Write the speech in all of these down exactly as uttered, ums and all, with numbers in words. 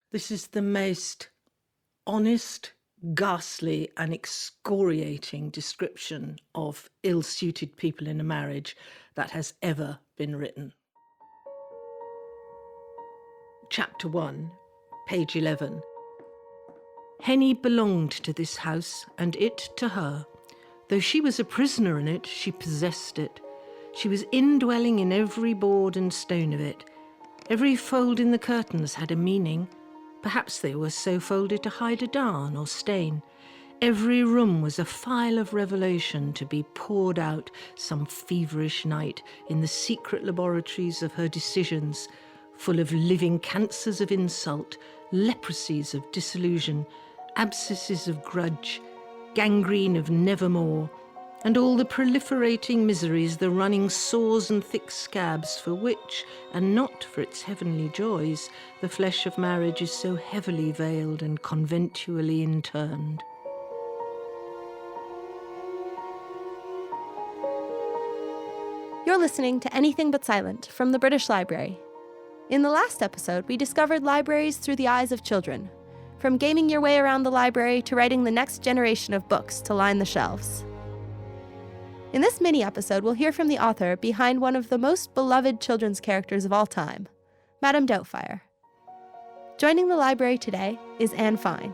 This is the most honest, ghastly and excoriating description of ill-suited people in a marriage that has ever been written. Chapter one, page eleven. Henny belonged to this house, and it to her. Though she was a prisoner in it, she possessed it. She was indwelling in every board and stone of it. Every fold in the curtains had a meaning. Perhaps they were so folded to hide a darn or stain. Every room was a file of revelation to be poured out some feverish night in the secret laboratories of her decisions, full of living cancers of insult, leprosies of disillusion, abscesses of grudge, gangrene of nevermore, and all the proliferating miseries, the running sores and thick scabs for which, and not for its heavenly joys, the flesh of marriage is so heavily veiled and conventually interned. You're listening to Anything But Silent from the British Library. In the last episode, we discovered libraries through the eyes of children, from gaming your way around the library to writing the next generation of books to line the shelves. In this mini-episode, we'll hear from the author behind one of the most beloved children's characters of all time, Madame Doubtfire. Joining the library today is Anne Fine.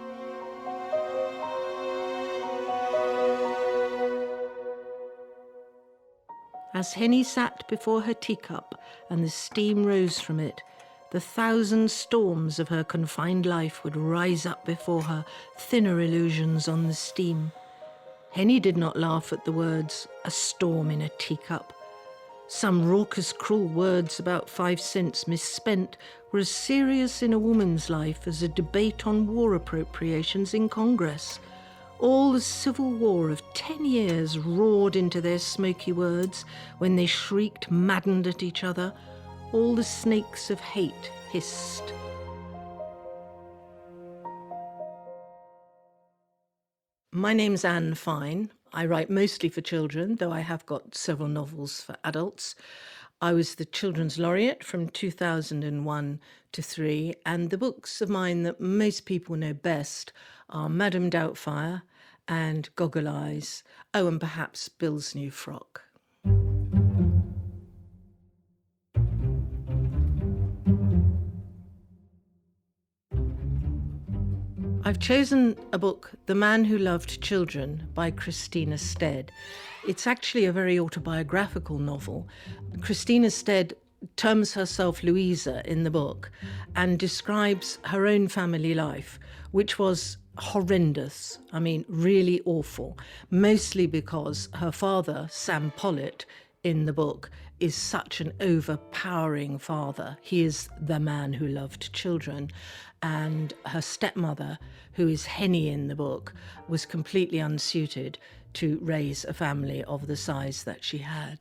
As Henny sat before her teacup and the steam rose from it, the thousand storms of her confined life would rise up before her, thinner illusions on the steam. Henny did not laugh at the words, a storm in a teacup. Some raucous, cruel words about five cents misspent were as serious in a woman's life as a debate on war appropriations in Congress. All the civil war of ten years roared into their smoky words when they shrieked maddened at each other. All the snakes of hate hissed. My name's Anne Fine. I write mostly for children, though I have got several novels for adults. I was the Children's Laureate from two thousand one to three, and the books of mine that most people know best are Madame Doubtfire and Goggle Eyes. Oh, and perhaps Bill's New Frock. I've chosen a book, The Man Who Loved Children, by Christina Stead. It's actually a very autobiographical novel. Christina Stead terms herself Louisa in the book and describes her own family life, which was horrendous. I mean, really awful, mostly because her father, Sam Pollitt, in the book, is such an overpowering father. He is the man who loved children. And her stepmother, who is Henny in the book, was completely unsuited to raise a family of the size that she had.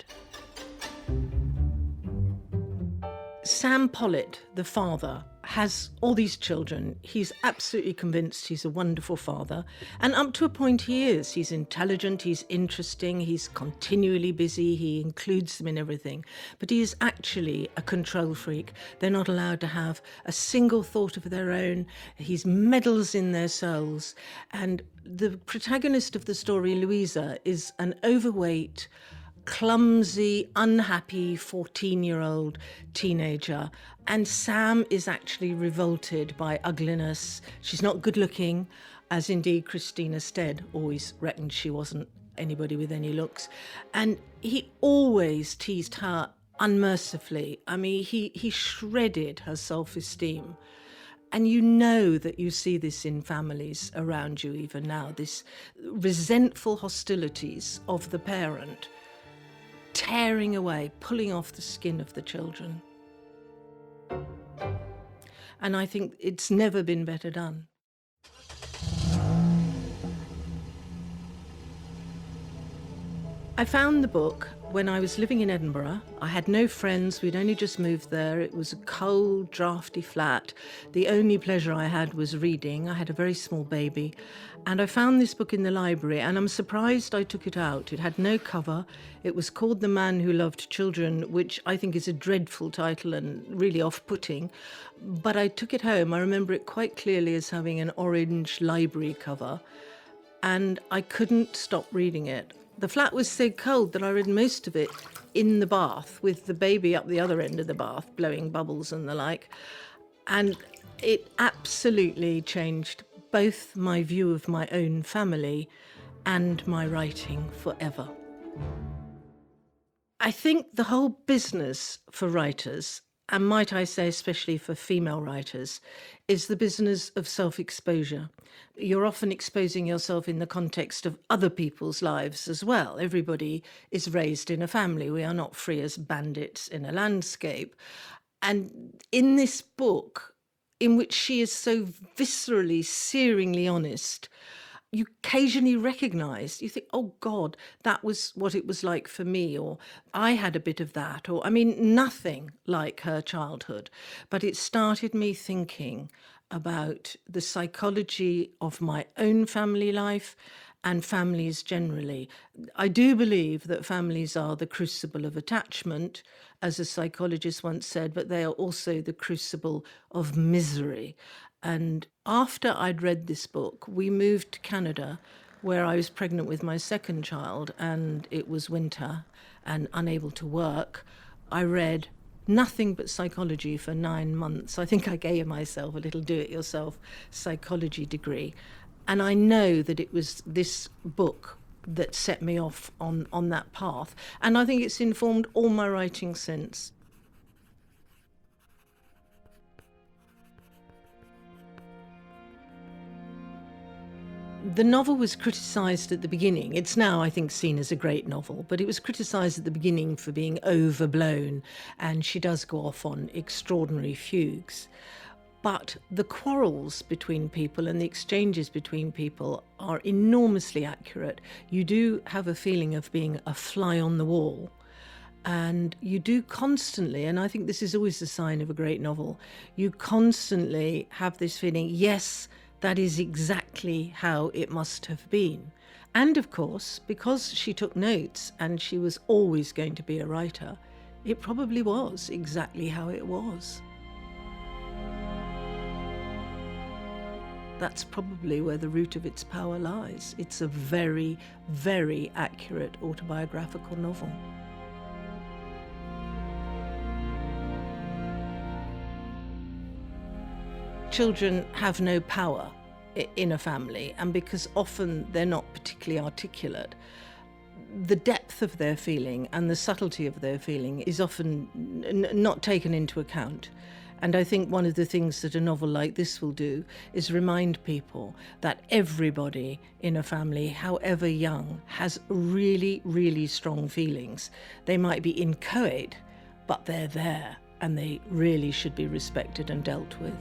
Sam Pollitt, the father, has all these children. He's absolutely convinced he's a wonderful father. And up to a point he is. He's intelligent, he's interesting, he's continually busy, he includes them in everything. But he is actually a control freak. They're not allowed to have a single thought of their own. He meddles in their souls. And the protagonist of the story, Louisa, is an overweight, clumsy, unhappy fourteen-year-old teenager. And Sam is actually revolted by ugliness. She's not good looking, as indeed Christina Stead always reckoned she wasn't anybody with any looks. And he always teased her unmercifully. I mean, he, he shredded her self-esteem. And you know that you see this in families around you even now, this resentful hostilities of the parent tearing away, pulling off the skin of the children. And I think it's never been better done. I found the book When I was living in Edinburgh, I had no friends. We'd only just moved there. It was a cold, drafty flat. The only pleasure I had was reading. I had a very small baby. And I found this book in the library, and I'm surprised I took it out. It had no cover. It was called The Man Who Loved Children, which I think is a dreadful title and really off-putting. But I took it home. I remember it quite clearly as having an orange library cover. And I couldn't stop reading it. The flat was so cold that I read most of it in the bath with the baby up the other end of the bath, blowing bubbles and the like. And it absolutely changed both my view of my own family and my writing forever. I think the whole business for writers, and might I say especially for female writers, is the business of self-exposure. You're often exposing yourself in the context of other people's lives as well. Everybody is raised in a family. We are not free as bandits in a landscape. And in this book, in which she is so viscerally, searingly honest, you occasionally recognise, you think, oh God, that was what it was like for me, or I had a bit of that, or I mean, nothing like her childhood. But it started me thinking about the psychology of my own family life and families generally. I do believe that families are the crucible of attachment, as a psychologist once said, but they are also the crucible of misery. And after I'd read this book, we moved to Canada, where I was pregnant with my second child, and it was winter and unable to work. I read nothing but psychology for nine months. I think I gave myself a little do-it-yourself psychology degree. And I know that it was this book that set me off on, on that path. And I think it's informed all my writing since. The novel was criticised at the beginning. It's now, I think, seen as a great novel, but it was criticised at the beginning for being overblown, and she does go off on extraordinary fugues. But the quarrels between people and the exchanges between people are enormously accurate. You do have a feeling of being a fly on the wall. And you do constantly, and I think this is always a sign of a great novel, you constantly have this feeling, yes, that is exactly how it must have been. And of course, because she took notes and she was always going to be a writer, it probably was exactly how it was. That's probably where the root of its power lies. It's a very, very accurate autobiographical novel. Children have no power in a family, and because often they're not particularly articulate, the depth of their feeling and the subtlety of their feeling is often n- not taken into account. And I think one of the things that a novel like this will do is remind people that everybody in a family, however young, has really, really strong feelings. They might be inchoate, but they're there, and they really should be respected and dealt with.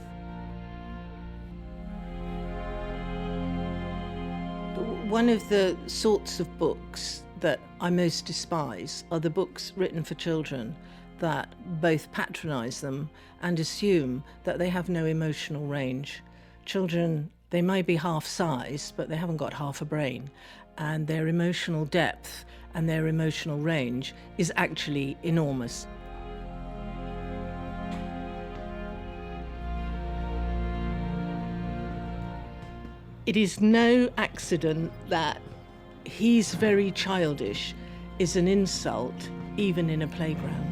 One of the sorts of books that I most despise are the books written for children that both patronise them and assume that they have no emotional range. Children, they may be half-sized, but they haven't got half a brain, and their emotional depth and their emotional range is actually enormous. It is no accident that "he's very childish" is an insult even in a playground.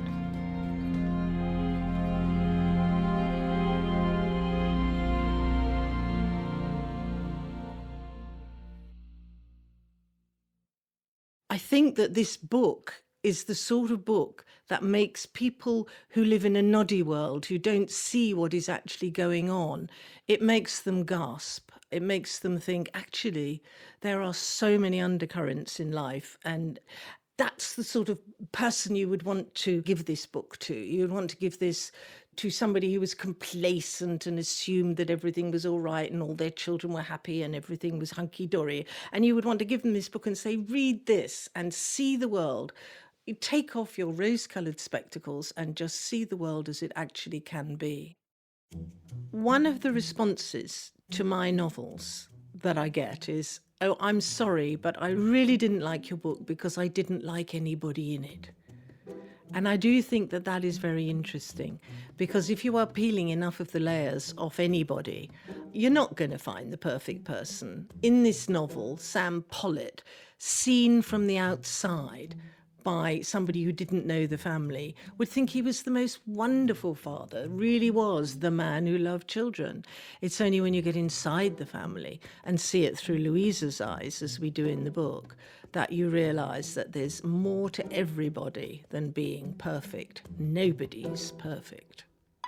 I think that this book is the sort of book that makes people who live in a noddy world, who don't see what is actually going on, it makes them gasp. It makes them think, actually, there are so many undercurrents in life, and that's the sort of person you would want to give this book to. You would want to give this to somebody who was complacent and assumed that everything was all right and all their children were happy and everything was hunky-dory. And you would want to give them this book and say, read this and see the world You take off your rose-coloured spectacles and just see the world as it actually can be. One of the responses to my novels that I get is, "Oh, I'm sorry, but I really didn't like your book because I didn't like anybody in it." And I do think that that is very interesting, because if you are peeling enough of the layers off anybody, you're not going to find the perfect person. In this novel, Sam Pollitt, seen from the outside by somebody who didn't know the family, would think he was the most wonderful father, really was the man who loved children. It's only when you get inside the family and see it through Louisa's eyes, as we do in the book, that you realise that there's more to everybody than being perfect. Nobody's perfect.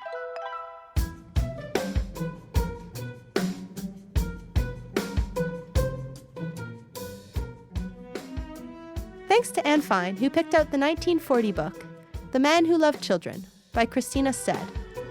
Thanks to Anne Fine, who picked out the nineteen forty book, The Man Who Loved Children, by Christina Stead.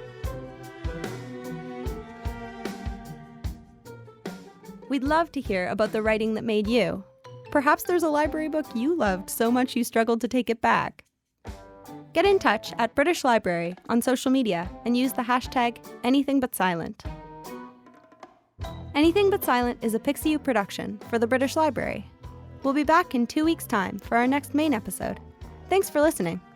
We'd love to hear about the writing that made you. Perhaps there's a library book you loved so much you struggled to take it back. Get in touch at British Library on social media and use the hashtag AnythingButSilent. Anything But Silent is a Pixiu production for the British Library. We'll be back in two weeks' time for our next main episode. Thanks for listening.